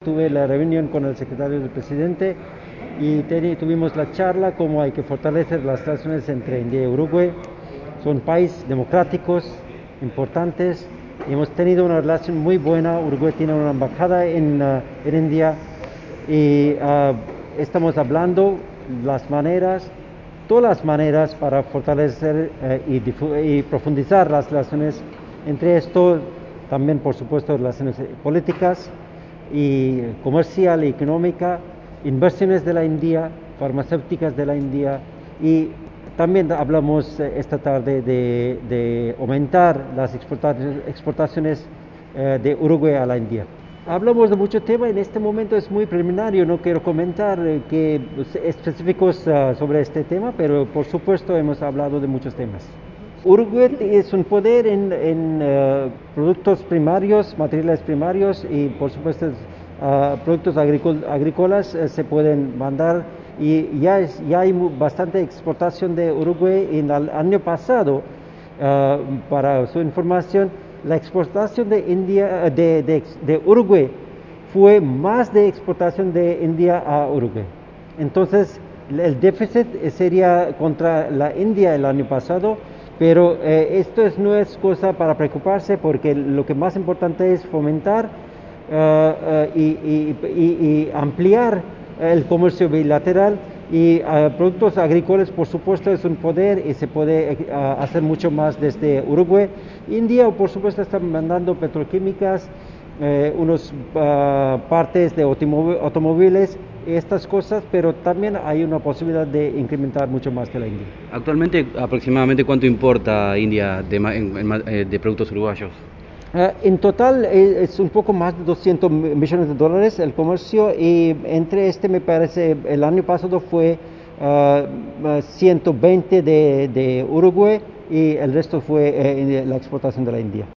tuve la reunión con el secretario del presidente y tuvimos la charla cómo hay que fortalecer las relaciones entre India y Uruguay. Son países democráticos, importantes, y hemos tenido una relación muy buena. Uruguay tiene una embajada en India y estamos hablando todas las maneras para fortalecer y profundizar las relaciones. Entre esto también, por supuesto, relaciones políticas y comercial y económica, inversiones de la India, farmacéuticas de la India, y también hablamos esta tarde de aumentar las exportaciones de Uruguay a la India. Hablamos de mucho tema, en este momento es muy preliminario, no quiero comentar específicos sobre este tema, pero por supuesto hemos hablado de muchos temas. Uruguay es un poder en productos primarios, materiales primarios y por supuesto productos agrícolas se pueden mandar, y ya hay bastante exportación de Uruguay. En el año pasado, para su información, la exportación de Uruguay fue más de exportación de India a Uruguay. Entonces, el déficit sería contra la India el año pasado, pero esto no es cosa para preocuparse, porque lo que más importante es fomentar y ampliar el comercio bilateral, y productos agrícolas, por supuesto, es un poder y se puede hacer mucho más desde Uruguay. India, por supuesto, está mandando petroquímicas, unos partes de automóviles, estas cosas, pero también hay una posibilidad de incrementar mucho más de la India. Actualmente, aproximadamente, ¿cuánto importa India de productos uruguayos? En total es un poco más de 200 millones de dólares el comercio, y entre me parece, el año pasado fue 120 de Uruguay y el resto fue la exportación de la India.